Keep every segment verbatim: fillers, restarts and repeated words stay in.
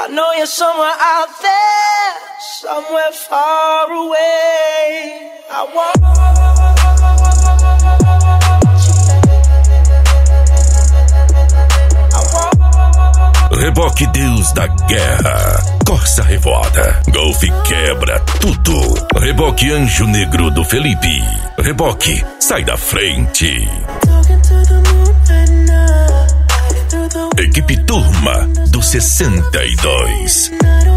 I know you're somewhere out there, somewhere far away. I want Reboque Deus da Guerra, Corsa Revoada, Golf quebra tudo. Reboque Anjo Negro do Felipe, Reboque Sai da Frente. Equipe Turma do sessenta e dois.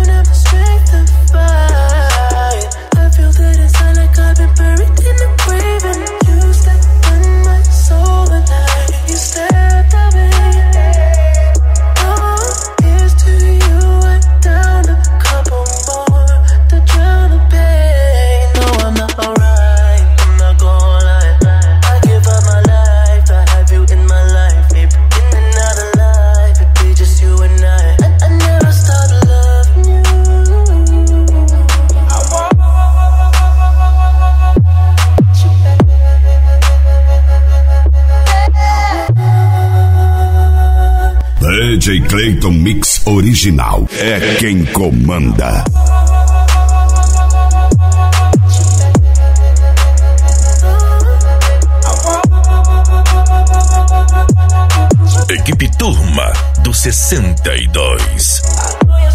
D J Clayton Mix Original é quem comanda. Equipe Turma do sessenta e dois.